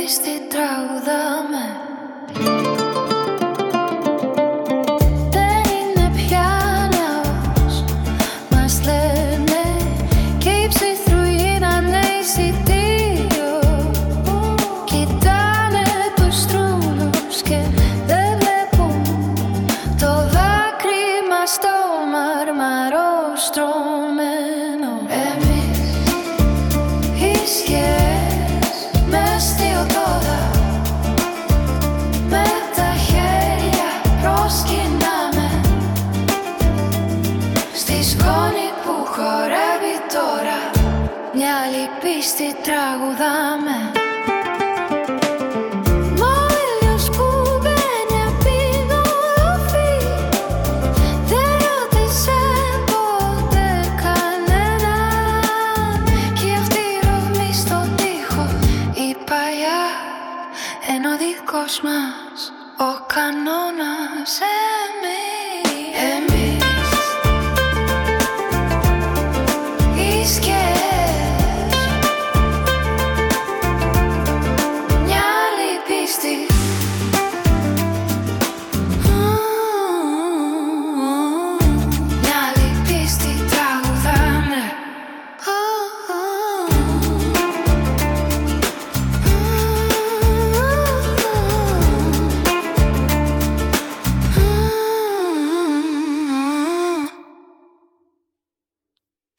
πίστη τραγουδάμε. Δεν είναι πια νέος, μας λένε, και οι ψυθροί είδανε εισιτήριο. Κοιτάνε τους τρούλους και δεν βλέπουν το δάκρυ μας στο μαρμαρό στρωμένο. Εμείς οι σκιές μες στη οδόδα, με τα χέρια προσκυνάμε στη σκόνη που χορεύει τώρα. Μια άλλη πίστη τραγουδάμε. Μα ο ήλιος που μπαίνει απ' την οροφή δεν ρώτησε ποτέ κανέναν. Κι αυτή η ρογμή στο τοίχο, η παλιά, ενώ δικός μας ο κανόνας.